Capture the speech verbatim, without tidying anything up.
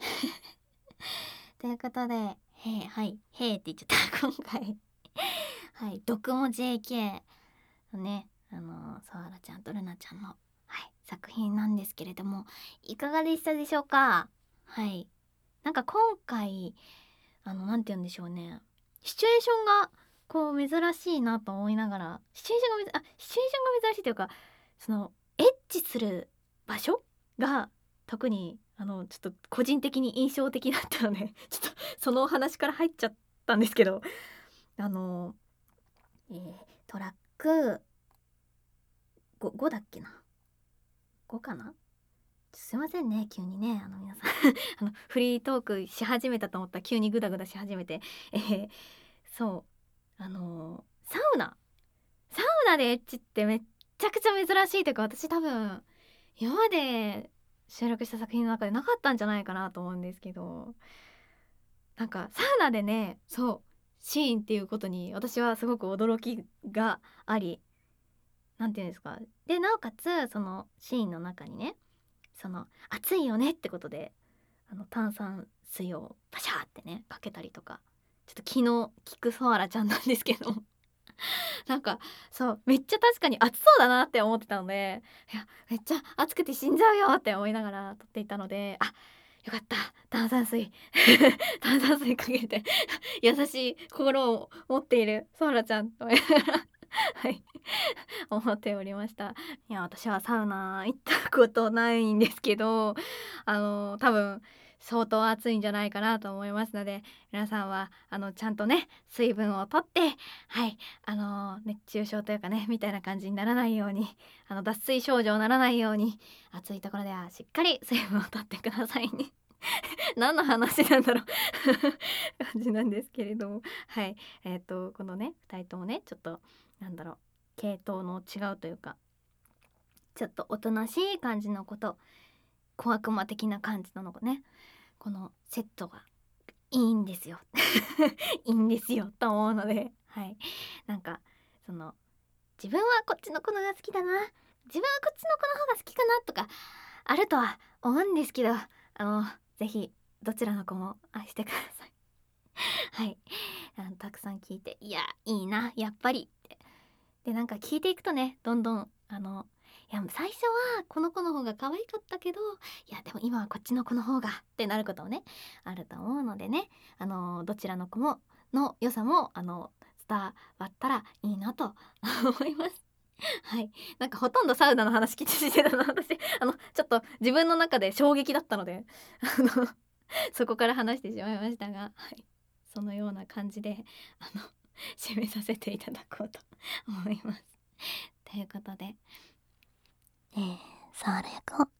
ということで、へーはい、へーって言っちゃった今回はい、読も ジェーケー のね、あのソアラちゃんとルナちゃんの、はい、作品なんですけれども、いかがでしたでしょうか？はい。なんか今回、あの、なんて言うんでしょうね、シチュエーションがこう珍しいなと思いながら、シチュエーションがめずあ、シチュエーションが珍しいというか、そのエッチする場所が特にあのちょっと個人的に印象的だったので、ちょっとそのお話から入っちゃったんですけど、あの、えー、トラックご、ごだっけな、ごかな、すいませんね急にね、あの皆さんあのフリートークし始めたと思ったら急にグダグダし始めて、えー、そうあのーサウナサウナでエッチってめっちゃくちゃ珍しいというか、私多分今まで収録した作品の中でなかったんじゃないかなと思うんですけど、なんかサウナでね、そうシーンっていうことに私はすごく驚きがあり、なんていうんですか、でなおかつそのシーンの中にね、その暑いよねってことであの炭酸水をパシャーってねかけたりとか、ちょっと気の利くソアラちゃんなんですけどなんかそうめっちゃ確かに暑そうだなって思ってたので、いやめっちゃ暑くて死んじゃうよって思いながら撮っていたので、あ、よかった、炭酸水炭酸水かけて優しい心を持っているソアラちゃんと思いながらはい思っておりました。いや私はサウナ行ったことないんですけど、あの多分相当暑いんじゃないかなと思いますので、皆さんはあのちゃんとね水分をとって、はい、あの熱中症というかねみたいな感じにならないように、あの脱水症状にならないように、暑いところではしっかり水分をとってくださいね何の話なんだろう感じなんですけれども、はい、えっ、とこのねふたりともねちょっとなんだろう系統の違うというか、ちょっとおとなしい感じの子と小悪魔的な感じなのがね、このセットがいいんですよいいんですよと思うので、はい、なんかその自分はこっちの子のが好きだな、自分はこっちの子の方が好きかなとかあるとは思うんですけど、あのぜひどちらの子も愛してくださいはい、あのたくさん聞いて、いやいいなやっぱりって、でなんか聞いていくとね、どんどんあのいや最初はこの子の方が可愛かったけど、いやでも今はこっちの子の方がってなることもねあると思うのでね、あのどちらの子もの良さもあの伝わったらいいなと思いますはい、なんかほとんどサウナの話聞いてたの私、あのちょっと自分の中で衝撃だったのであのそこから話してしまいましたが、はい、そのような感じであの締めさせていただこうと思います。ということで、えー、サーラ役を